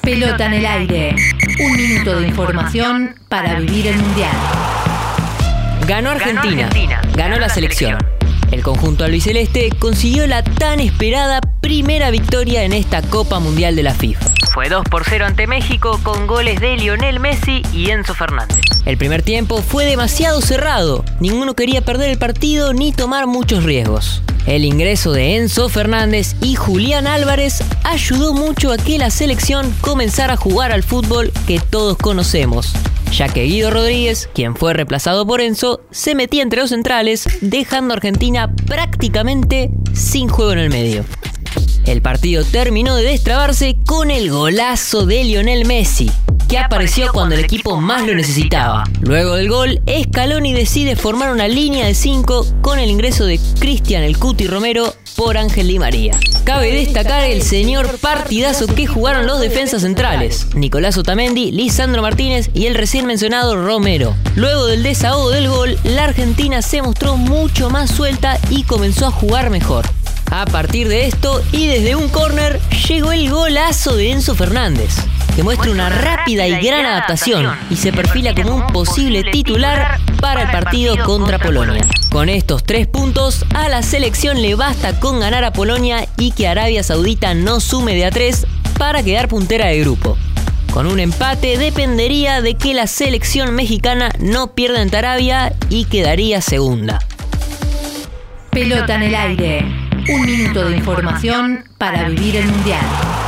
Pelota en el aire. Un minuto de información para vivir el Mundial. Ganó Argentina. Ganó la selección. El conjunto albiceleste consiguió la tan esperada primera victoria en esta Copa Mundial de la FIFA. Fue 2-0 ante México con goles de Lionel Messi y Enzo Fernández. El primer tiempo fue demasiado cerrado. Ninguno quería perder el partido ni tomar muchos riesgos. El ingreso de Enzo Fernández y Julián Álvarez ayudó mucho a que la selección comenzara a jugar al fútbol que todos conocemos, ya que Guido Rodríguez, quien fue reemplazado por Enzo, se metía entre los centrales, dejando a Argentina prácticamente sin juego en el medio. El partido terminó de destrabarse con el golazo de Lionel Messi, que apareció cuando el equipo más lo necesitaba. Luego del gol, Scaloni decide formar una línea de 5 con el ingreso de Cristian El Cuti Romero por Ángel Di María. Cabe destacar el señor partidazo que jugaron los defensas centrales, Nicolás Otamendi, Lisandro Martínez y el recién mencionado Romero. Luego del desahogo del gol, la Argentina se mostró mucho más suelta y comenzó a jugar mejor. A partir de esto y desde un córner llegó el golazo de Enzo Fernández, que muestra una rápida y gran adaptación y se perfila como un posible titular para el partido contra Polonia. Con estos 3 puntos, a la selección le basta con ganar a Polonia y que Arabia Saudita no sume de a 3 para quedar puntera de grupo. Con un empate dependería de que la selección mexicana no pierda ante Arabia y quedaría segunda. Pelota en el aire. Un minuto de información para vivir el Mundial.